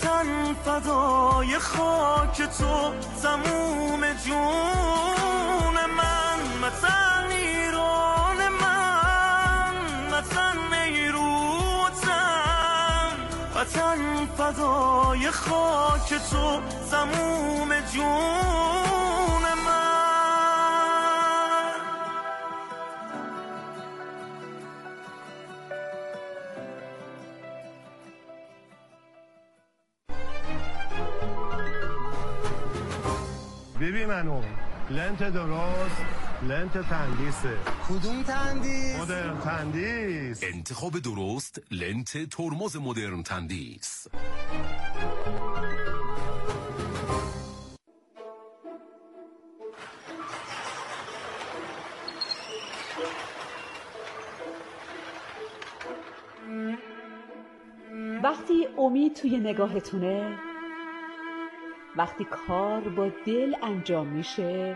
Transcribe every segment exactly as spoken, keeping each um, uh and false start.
وطن فدای خاک تو، تموم جون من، وطن ایران من، وطن نیروتن، وطن فدای خاک تو، تموم جون من. بیبی منو لنت درست، لنت تندیسه. کدوم تندیس؟ مدرن تندیس. انتخاب درست لنت ترمز مدرن تندیس. وقتی امید توی نگاهتونه، وقتی کار با دل انجام میشه،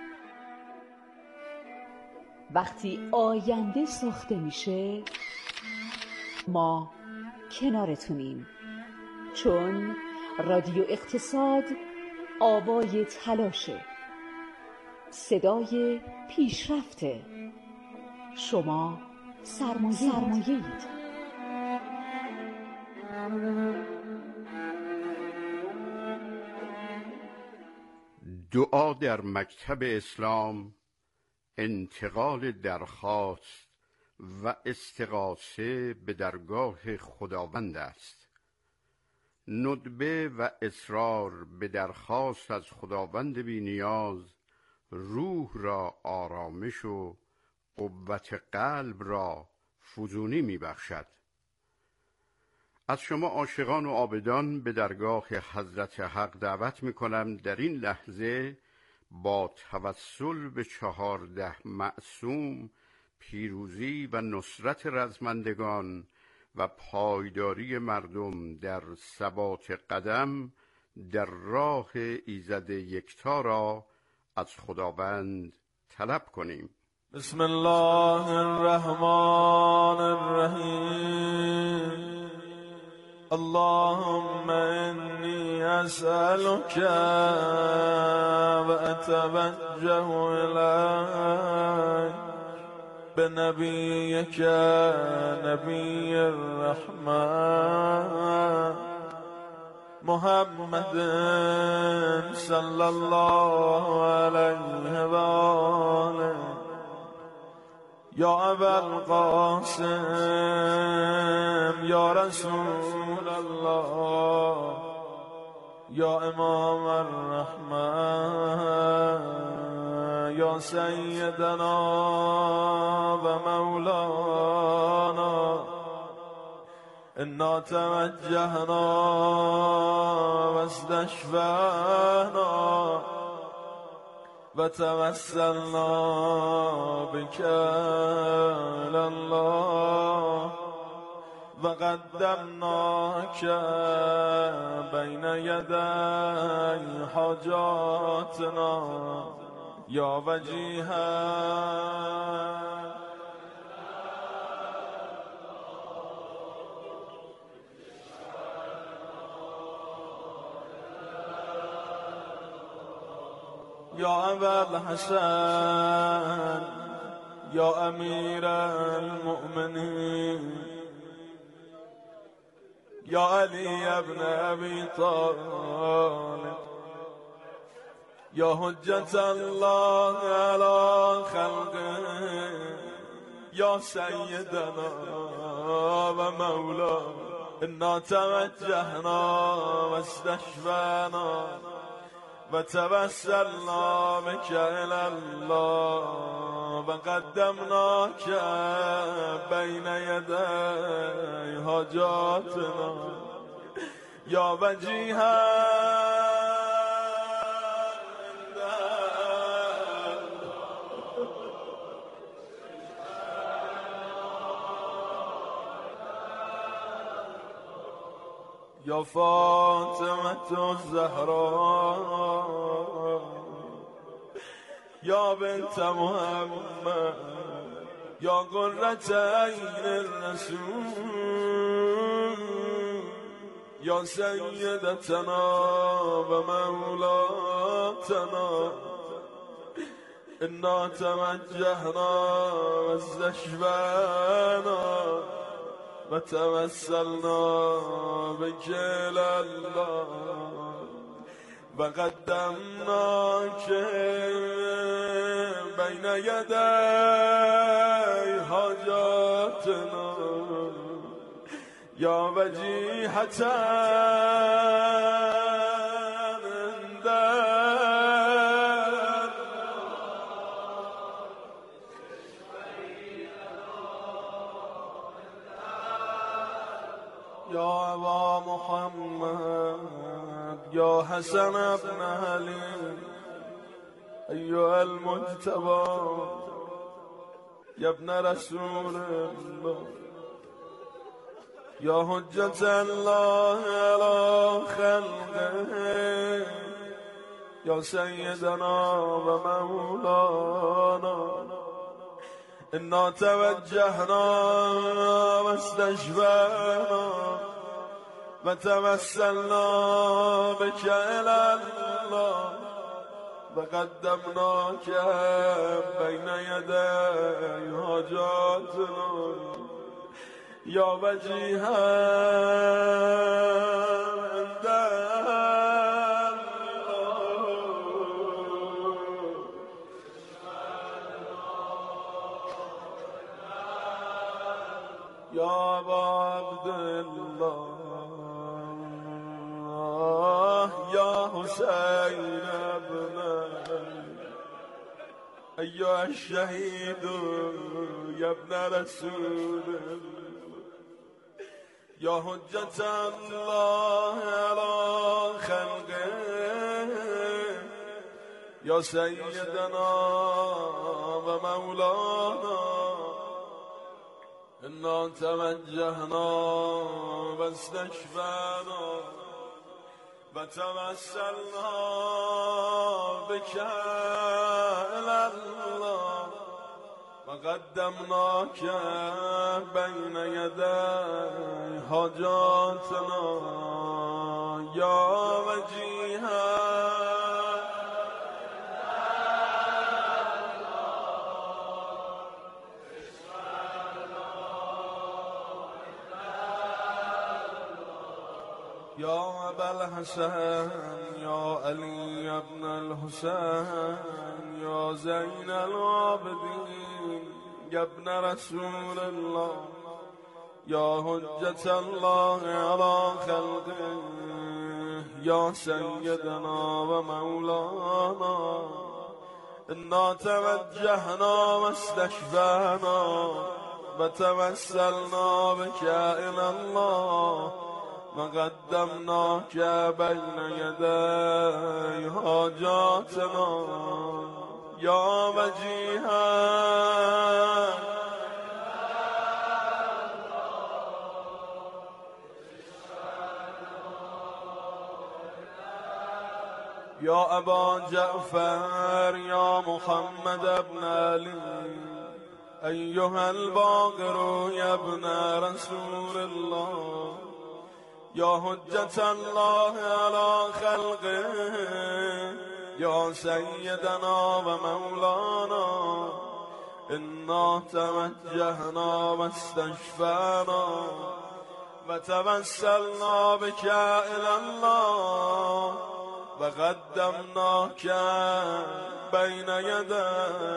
وقتی آینده ساخته میشه، ما کنارتونیم، چون رادیو اقتصاد آوای تلاشه، صدای پیشرفته. شما سرمایه سرمایه‌اید. دعا در مکتب اسلام انتقال درخواست و استغاثه به درگاه خداوند است. ندبه و اصرار به درخواست از خداوند بی نیاز روح را آرامش و قوت قلب را فزونی می بخشد. از شما عاشقان و عابدان به درگاه حضرت حق دعوت می کنم در این لحظه با توسل به چهارده معصوم پیروزی و نصرت رزمندگان و پایداری مردم در ثبات قدم در راه ایزد یکتا را از خداوند طلب کنیم. بسم الله الرحمن الرحیم. اللهم إني أسألك وأتوجه إليك بنبيك نبي الرحمن محمد صلى الله عليه وآله یا ابا القاسم یا رسول الله یا امام الرحمن یا سیدنا و مولانا انا توجهنا و استشفعنا و توسلنا بك إلى الله و قدمناك بین یدی حاجاتنا یا وجیها یا ابا الحسن یا امیر المؤمنین یا علی ابن ابی طالب یا حجت الله علی خلقه یا سیدنا و مولانا انا توجهنا و استشفعنا و توسلنا بك إلى الله و قدمناك بین یدی حاجاتنا یا وجیها یا فاطمة الزهراء یا بنت محمد یا قرة عین الرسول یا سیدتنا و مولاتنا انا توجهنا واستشفعنا و توسلنا بك إلى الله و قدمناك بین یدی حاجاتنا یا وجیهة یا ابا محمد یا حسن ابن علی ایها المجتبی یا ابن رسول الله یا حجت الله علی خلقه یا سیدنا و مولانا انا توجهنا و استشفعنا و توسلنا بك إلى الله و قدمناك بین یدی حاجاتنا یا وجیها عند یا ابا عبدالله یا حسین ابن ایها الشهید یا ابن رسول یا حجت الله علی خلقه یا سیدنا و مولانا انا توجهنا و استشفعنا و توسلنا بك إلى الله و قدمناك بین یدی حاجاتنا یا وجیها یا ابا الحسن یا علی ابن الحسین یا زین العابدین یا ابن رسول الله یا حجت الله علی خلقه یا سیدنا و مولانا انا توجهنا و استشفعنا و توسلنا بك إلى الله و قدمناك بین یدی حاجاتنا یا وجیها یا ابا جعفر یا محمد ابن علی ایها الباقر یا ابن رسول الله یا حجت الله علی خلقه یا سیدنا و مولانا انا توجهنا و استشفعنا و توسلنا بك إلى الله و قدمناك بین یدی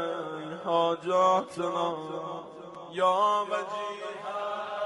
حاجاتنا یا وجیها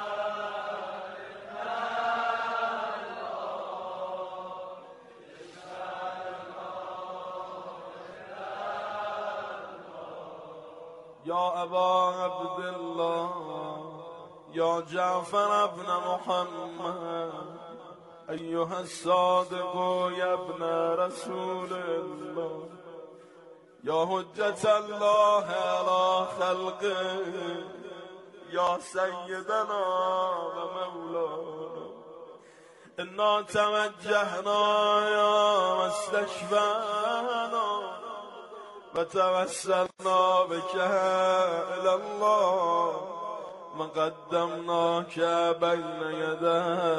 یا ابا عبدالله یا جعفر ابن محمد ایها الصادق یا ابن رسول الله یا حجت الله علی خلقه یا سیدنا و مولانا انا توجهنا و استشفعنا و توسلنا بك إلى الله وقدمناك بين يدي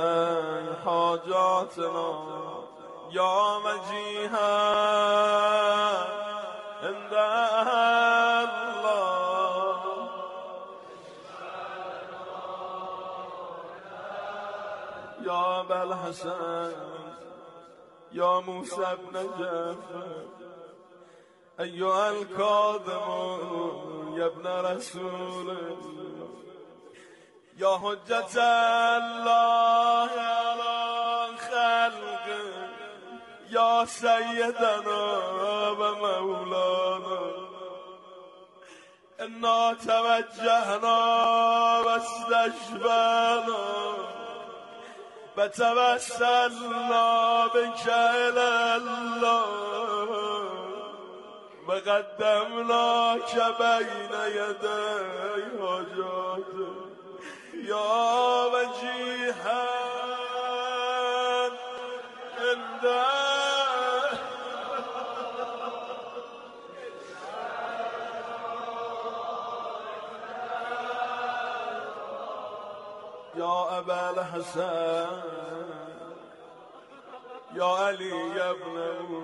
حاجاتنا يا وجيها عند الله يا أبا الحسن يا موسى بن جعفر أيها الكاظم يا ابن رسول الله يا حجة الله على خلقه يا سيدنا ومولانا إنا توجهنا واستشفعنا وتوسلنا بك إلى الله وقدمناك بين يدي حاجاتنا يا وجيها عند يا أبا الحسن يا علي يا ابن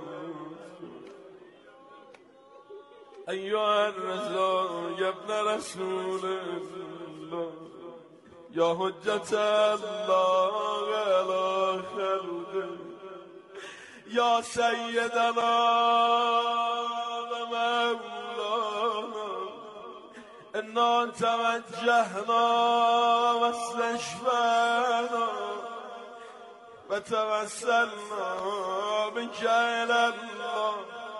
أيها الرسول يا ابن رسول الله يا حجة الله على خلقه يا سيدنا ومولانا إنا توجهنا واستشفعنا وتوسلنا بك إلى الله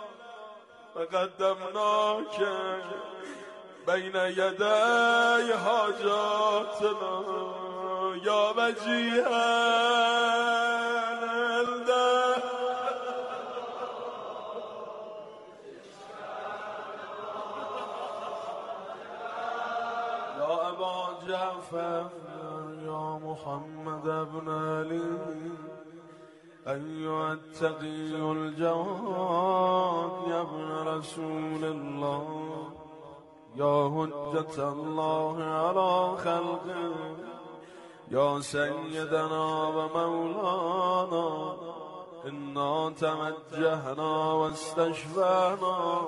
وقدمناك بين يدي حاجاتنا يا وجيها يا أبا جعفر يا محمد بن علي أيها التقي الجواد يا ابن رسول الله يا حجة الله على خلقه يا سيدنا ومولانا إنا توجهنا واستشفعنا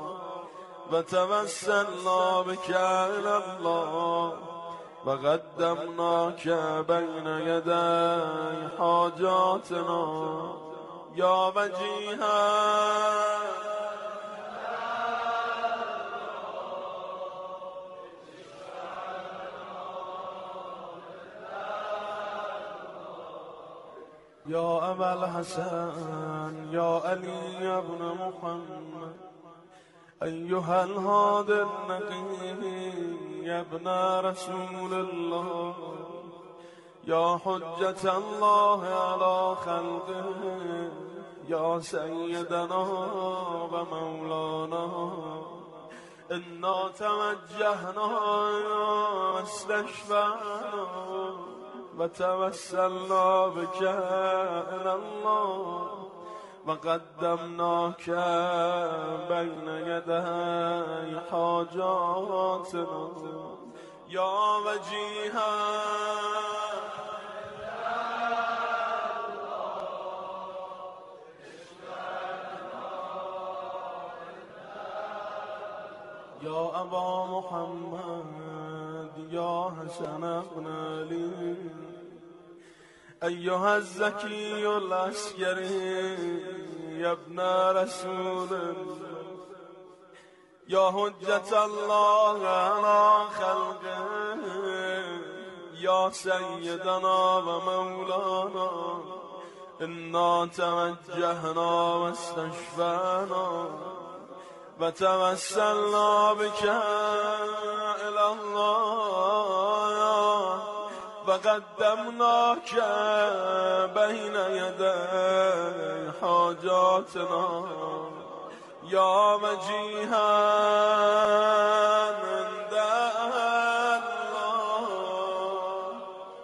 وتوسلنا بك إلى الله وقدمناك بين يدي حاجاتنا يا وجيها يا أبا الحسن يا علي بن محمد أيها الهادي النقي يا ابن رسول الله يا حجة الله على خلقه يا سيدنا ومولانا إنا توجهنا واستشفعنا وتوسلنا بك إلى الله وقدمناك بين يدي حاجاتنا يا وجيها يا أبا محمد يا حسن بن علي أيها الزكي العسكري يا ابن رسول الله يا حجة الله على خلقه يا سيدنا ومولانا إنا توجهنا واستشفعنا وتوسلنا بك إلى الله وقدمناك بين يدي حاجاتنا يا وجيها عند الله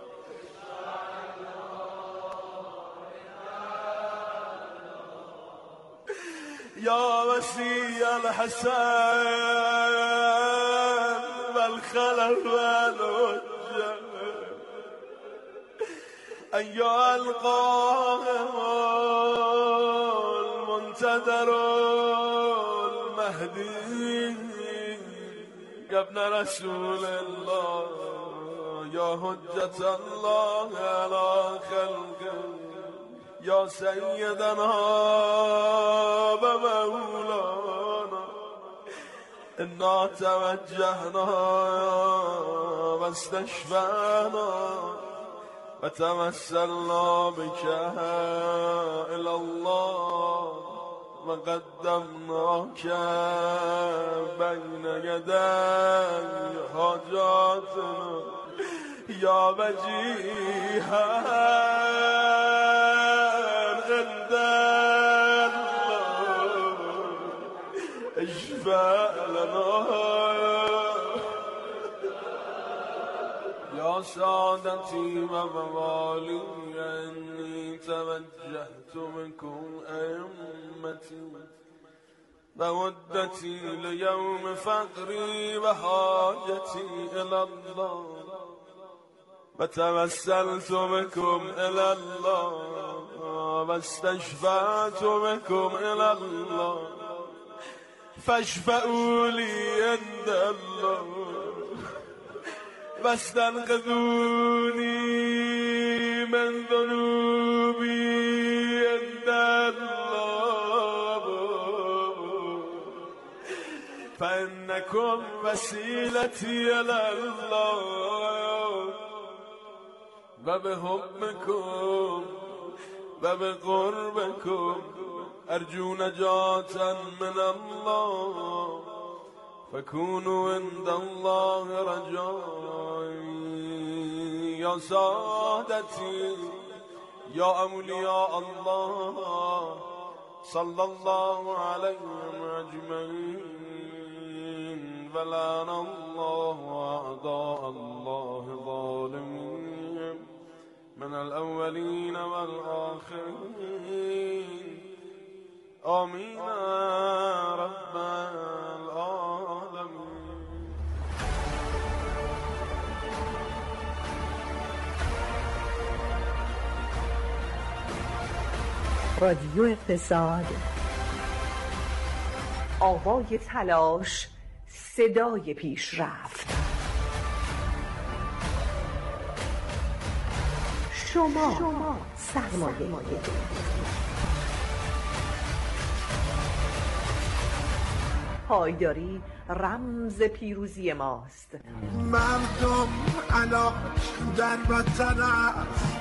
يا وسي الحسن والخلف والوجه أيها القائم المنتظر المهدي يا ابن رسول الله يا حجة الله على خلقه يا سيدنا ومولانا إنا توجهنا واستشفعنا وتوسلنا بك إلى الله وقدمناك بين يدي حاجاتنا يا وجيها عند الله اشفع لنا يا سادتي وموالي إني توجهت بكم أئمتي مودتي ليوم فقري وحاجتي إلى الله وتوسلت بكم إلى الله واستشفعت بكم إلى الله فاشفعوا لي عند الله واستنقذوني من ذنوبي عند الله فإنكم وسيلتي إلى الله وبحبكم وبقربكم أرجو نجاة من الله فكونوا عند الله رجائي يا سادتي يا أولياء الله صلى الله عليهم أجمعين ولعن الله أعداء الله ظالمين من الأولين والآخرين آمين رب العالمين. رادیو اقتصاد، آوای تلاش، صدای پیشرفت. شما, شما سرمایه پایداری رمز پیروزی ماست. مردم علاق در وطن است.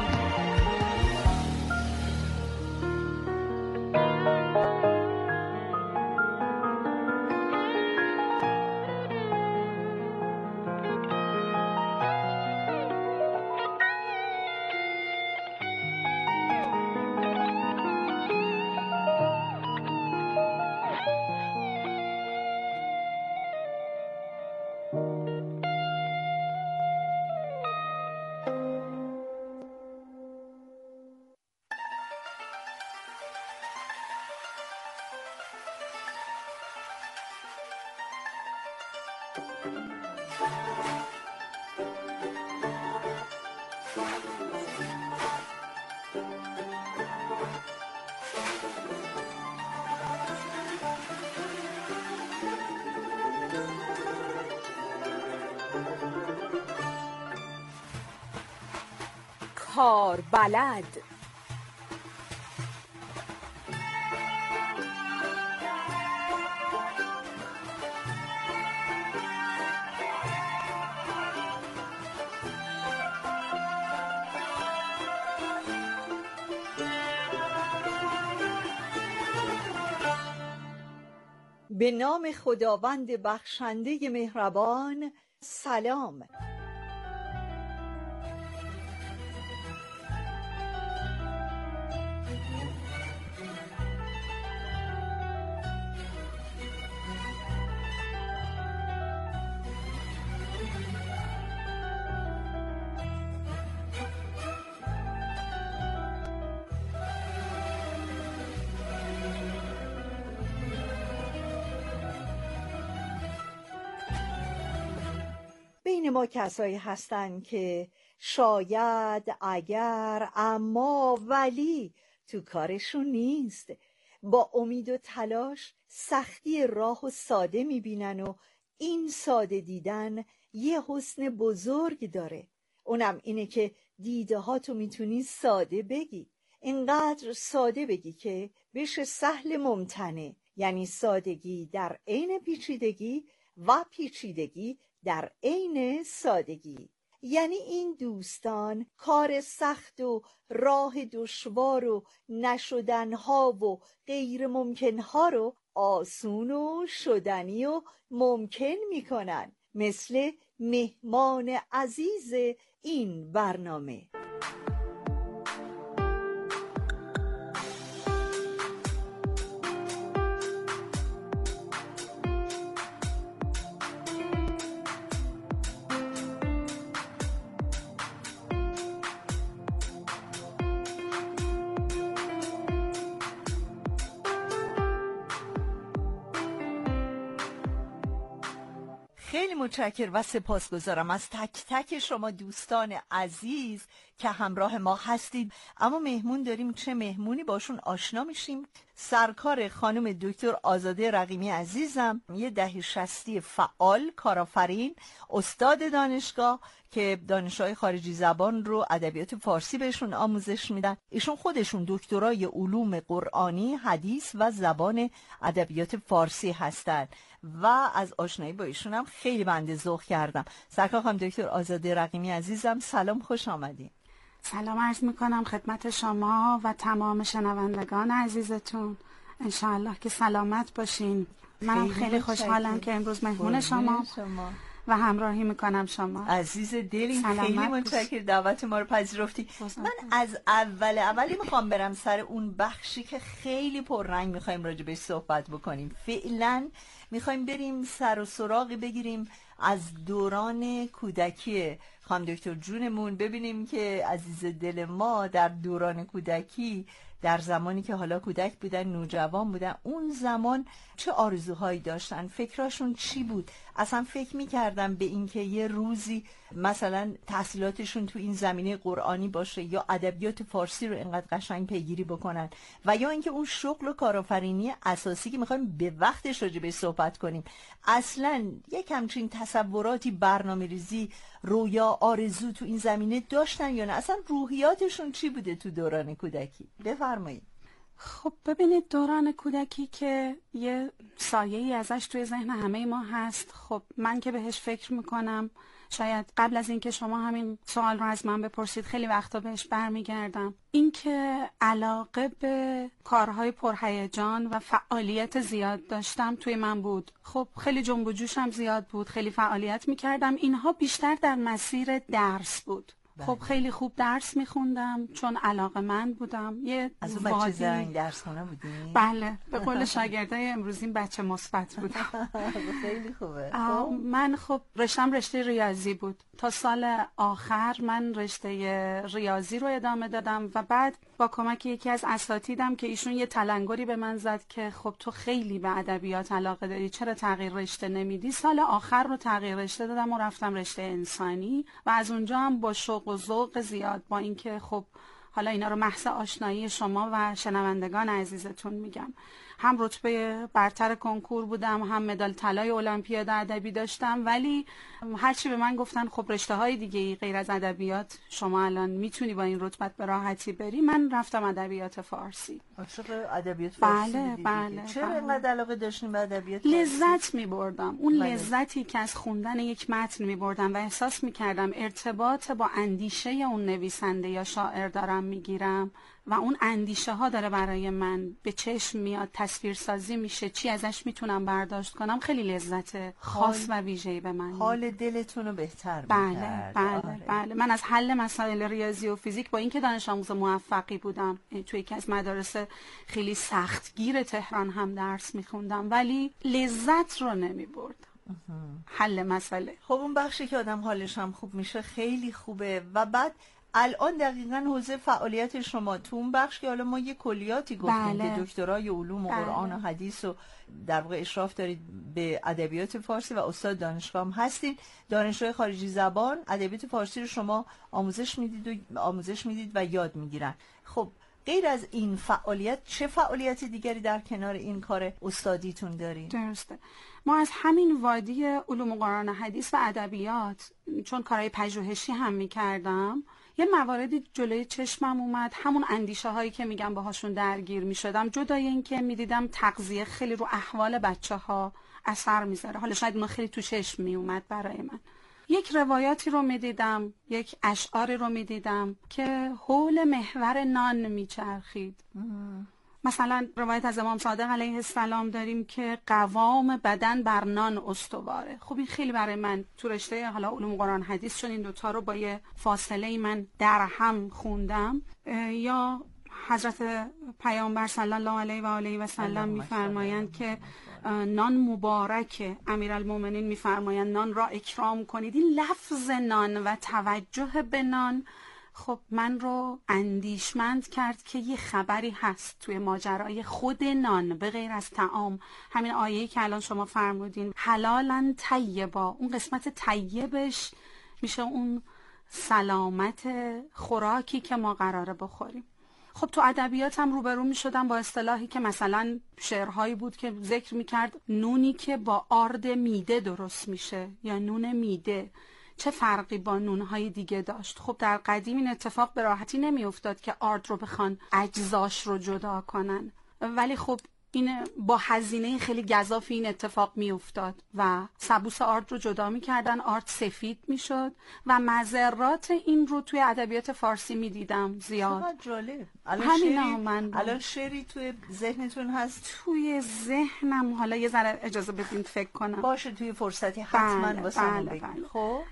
کار بلد، به نام خداوند بخشنده مهربان. سلام. بین ما کسایی هستن که شاید، اگر، اما، ولی تو کارشون نیست. با امید و تلاش سختی راه و ساده میبینن و این ساده دیدن یه حسن بزرگ داره. اونم اینه که دیده ها تو میتونی ساده بگی، اینقدر ساده بگی که بشه سهل ممتنع، یعنی سادگی در عین پیچیدگی و پیچیدگی در عین سادگی. یعنی این دوستان کار سخت و راه دشوار و نشدنها و غیر ممکنها رو آسون و شدنی و ممکن میکنن، مثل مهمان عزیز این برنامه. خیلی متشکرم و سپاسگزارم از تک تک شما دوستان عزیز که همراه ما هستید. اما مهمون داریم، چه مهمونی؟ باشون آشنا میشیم. سرکار خانم دکتر آزاده رقیمی عزیزم، یه دهه شصتی فعال، کارآفرین، استاد دانشگاه که دانشگاه خارجی زبان رو ادبیات فارسی بهشون آموزش میدن. ایشون خودشون دکترای علوم قرآنی، حدیث و زبان ادبیات فارسی هستن و از آشنایی با ایشون هم خیلی بنده ذوق کردم. سرکار خانم دکتر آزاده رقیمی عزیزم، سلام، خوش آمدین. سلام عرض میکنم خدمت شما و تمام شنوندگان عزیزتون. انشاءالله که سلامت باشین. منم خیلی, خیلی خوشحالم که امروز مهمون شما, شما و همراهی میکنم شما. عزیز دلی، خیلی متشکرم دعوت ما رو پذیرفتی. من از اول اولی میخوام برم سر اون بخشی که خیلی پررنگ میخوایم راجع بهش صحبت بکنیم. فعلا میخوایم بریم سر و سراغ بگیریم از دوران کودکی خانم دکتر جونمون، ببینیم که عزیز دل ما در دوران کودکی، در زمانی که حالا کودک بودن، نوجوان بودن، اون زمان چه آرزوهایی داشتن، فکراشون چی بود، اصلا فکر میکردن به این که یه روزی مثلا تحصیلاتشون تو این زمینه قرآنی باشه یا ادبیات فارسی رو اینقدر قشنگ پیگیری بکنن، و یا اینکه اون شغل و کارآفرینی اساسی که میخوایم به وقتش راجع بهش صحبت کنیم، اصلا یک همچین تصوراتی، برنامه‌ریزی، رویا، آرزو تو این زمینه داشتن یا نه؟ اصلا روحیاتشون چی بوده تو دوران کودکی؟ بفرمایید. خب ببینید، دوران کودکی که یه سایه‌ای ازش توی ذهن همه ما هست. خب من که بهش فکر میکنم، شاید قبل از اینکه شما همین سوال رو از من بپرسید خیلی وقتا بهش برمیگردم. اینکه علاقه به کارهای پرهیجان و فعالیت زیاد داشتم توی من بود. خب خیلی جنب و جوشم زیاد بود، خیلی فعالیت میکردم. اینها بیشتر در مسیر درس بود. خب خیلی خوب درس میخوندم چون علاقه من بودم. یه از اون بچه زرنگ درس خونه بودی؟ بله، به قول شاگردای امروزین بچه مثبت بودم. خیلی خوبه. من خب رشتم رشته ریاضی بود. تا سال آخر من رشته ریاضی رو ادامه دادم و بعد با کمک یکی از اساتیدم که ایشون یه تلنگری به من زد که خب تو خیلی به ادبیات علاقه داری، چرا تغییر رشته نمیدی؟ سال آخر رو تغییر رشته دادم و رفتم رشته انسانی و از اونجا هم با شوق و ذوق زیاد، با اینکه خب حالا اینا رو محض آشنایی شما و شنوندگان عزیزتون میگم، هم رتبه برتر کنکور بودم، هم مدال طلای المپیاد ادبی داشتم، ولی هرچی به من گفتن خب رشته های دیگه غیر از ادبیات شما الان میتونی با این رتبت به راحتی بری، من رفتم ادبیات فارسی. عاشق ادبیات فارسی بله بودی؟ بله. چرا اینقدر علاقه داشتین به ادبیات فارسی؟ لذت میبردم. اون بله. لذتی که از خوندن یک متن میبردم و احساس میکردم ارتباط با اندیشه اون نویسنده یا شاعر دارم میگیرم و اون اندیشه ها داره برای من به چشم میاد، تصویر سازی میشه، چی ازش میتونم برداشت کنم، خیلی لذت خاص و ویژه‌ای به من. حال دلتون رو بهتر بله می‌کرد. بله آره. بله. من از حل مسائل ریاضی و فیزیک، با اینکه دانش آموز موفقی بودم، توی یکی از مدارس خیلی سختگیر تهران هم درس میخوندم، ولی لذت رو نمیبردم. حل مسئله. خب اون بخشی که آدم حالش هم خوب میشه خیلی خوبه. و بعد الان دقیقاً حوزه فعالیت شما تو اون بخش که حالا ما یه کلیاتی گفتیم بله. که دکترای علوم و بله. قرآن و حدیث و در واقع اشراف دارید به ادبیات فارسی و استاد دانشگاه هم هستید، دانشجوی خارجی زبان ادبیات فارسی رو شما آموزش میدید و آموزش میدید و یاد میگیرن. خب غیر از این فعالیت چه فعالیت دیگری در کنار این کار استادیتون دارید؟ درسته. ما از همین وادی علوم قرآن حدیث و ادبیات، چون کارهای پژوهشی هم میکردم، یه مواردی جلوی چشمم اومد، همون اندیشه هایی که میگم باهاشون درگیر میشدم، جدای این که میدیدم تغذیه خیلی رو احوال بچه ها اثر میذاره. حالا شاید اون خیلی تو چشم میومد برای من. یک روایاتی رو میدیدم، یک اشعاری رو میدیدم که حول محور نان میچرخید. مثلا روایت از امام صادق علیه السلام داریم که قوام بدن بر نان استواره. خب این خیلی برای من تو رشته حالا علوم قرآن حدیث، چون این دوتا رو با یه فاصله ای من در هم خوندم. یا حضرت پیامبر صلی الله علیه و آله و سلم میفرمایند که نان مبارکه، امیرالمومنین میفرمایند نان را اکرام کنید. این لفظ نان و توجه به نان خب من رو اندیشمند کرد که یه خبری هست توی ماجرای خود نان به غیر از طعام. همین آیه‌ای که الان شما فرمودین حلالاً طیبا، اون قسمت طیبش میشه اون سلامت خوراکی که ما قراره بخوریم. خب تو ادبیات هم روبرو می شدم با اصطلاحی که مثلا شعرهایی بود که ذکر می کرد نونی که با آرد میده درست میشه یا نون میده، چه فرقی با نونهای دیگه داشت. خب در قدیم این اتفاق به راحتی نمی افتاد که آرد رو بخوان اجزاش رو جدا کنن، ولی خب این با هزینه خیلی گزافی این اتفاق می افتاد و سبوس آرد رو جدا می کردن، آرد سفید می شد و مضرات این رو توی ادبیات فارسی می دیدم زیاد. چقدر جالب. الان همین شعری من الان شعری توی ذهنتون هست؟ توی ذهنم حالا یه ذره اجازه بدین فکر کنم. باشه توی فرصتی حتما بله، واسمون بله، بگید. بله. خب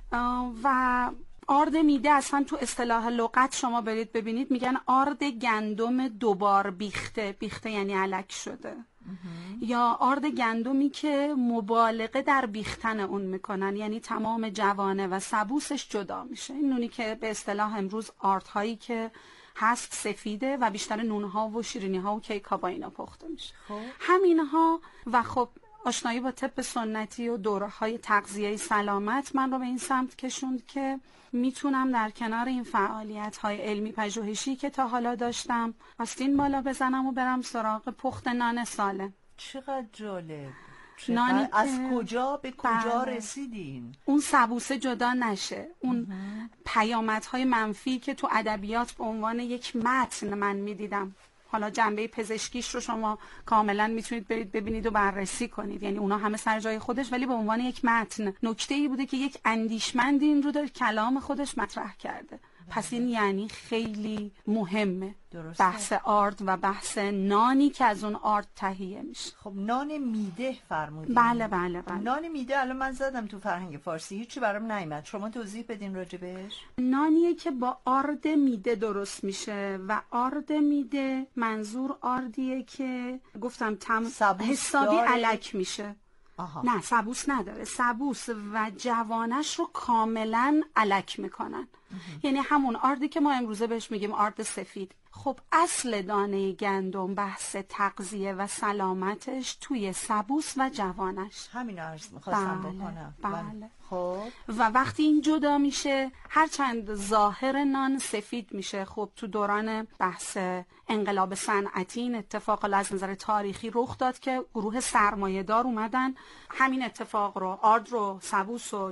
و آرد میده اصلا تو اصطلاح لغت شما برید ببینید میگن آرد گندم دوبار بیخته. بیخته یعنی الک شده. یا آرد گندمی که مبالغه در بیختن اون میکنن، یعنی تمام جوانه و سبوسش جدا میشه. این نونی که به اصطلاح امروز آردهایی که هست سفیده و بیشتر نونها و شیرینیها و کیک ها با اینا پخته میشه. خب همینها و خب آشنایی با طب سنتی و دوره‌های تغذیه سلامت من رو به این سمت کشوند که میتونم در کنار این فعالیت‌های علمی پژوهشی که تا حالا داشتم آستین بالا بزنم و برم سراغ پخت نان سالم. چقدر جالب. نانی از کجا به کجا بله. رسیدین؟ اون سبوسه جدا نشه، اون پیامدهای منفی که تو ادبیات به عنوان یک متن من میدیدم. حالا جنبه پزشکیش رو شما کاملا میتونید برید ببینید و بررسی کنید، یعنی اونا همه سر جای خودش، ولی به عنوان یک متن نکته‌ای بوده که یک اندیشمند این رو در کلام خودش مطرح کرده. پس این یعنی خیلی مهمه. درسته. بحث آرد و بحث نانی که از اون آرد تهیه میشه. خب نان میده فرمودین. بله بله بله. نان میده الان من زدم تو فرهنگ فارسی هیچی برام نیامد، شما توضیح بدین راجبش. نانیه که با آرد میده درست میشه و آرد میده منظور آردیه که گفتم تم حسابی الک میشه. آها. نه سبوس نداره، سبوس و جوانش رو کاملا الک میکنن. یعنی همون آردی که ما امروزه بهش میگیم آرد سفید. خب اصل دانه گندم بحث تغذیه و سلامتش توی سبوس و جوانش. همین عرض میخواستم بله، بکنم. بله. خب و وقتی این جدا میشه هرچند ظاهر نان سفید میشه. خب تو دوران بحث انقلاب صنعتی این اتفاق از نظر تاریخی رخ داد که گروه سرمایه‌دار اومدن همین اتفاق رو، آرد رو، سبوس و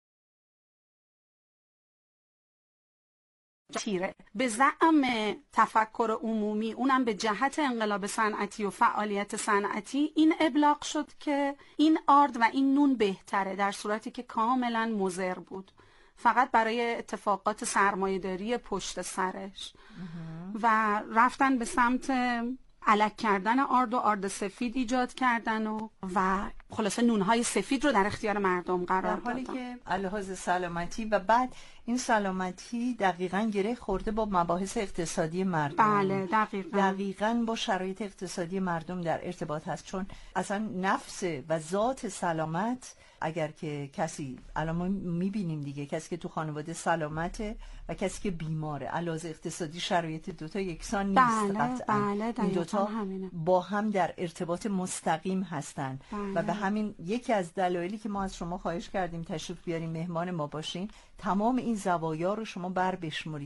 تیره به زعم تفکر عمومی، اونم به جهت انقلاب صنعتی و فعالیت صنعتی، این ابلاغ شد که این آرد و این نون بهتره، در صورتی که کاملا مضر بود، فقط برای اتفاقات سرمایه‌داری پشت سرش. و رفتن به سمت الک کردن آرد و آرد سفید ایجاد کردن و و خلاصه نونهای سفید رو در اختیار مردم قرار در حالی دادن. که لحاظ سلامتی و بعد این سلامتی دقیقاً گره خورده با مباحث اقتصادی مردم. بله دقیقاً دقیقاً با شرایط اقتصادی مردم در ارتباط هست، چون اصلا نفس و ذات سلامت، اگر که کسی الان ما میبینیم دیگه کسی که تو خانواده سلامته و کسی که بیماره، علاوه اقتصادی شرایط دوتا یکسان نیست. بله قطعاً بله این دوتا همینه. با هم در ارتباط مستقیم هستن. بله. و به همین یکی از دلایلی که ما از شما خواهش کردیم تشریف بیاریم مهمان ما باشین، تمام این زوایا رو شما بر بشمرید.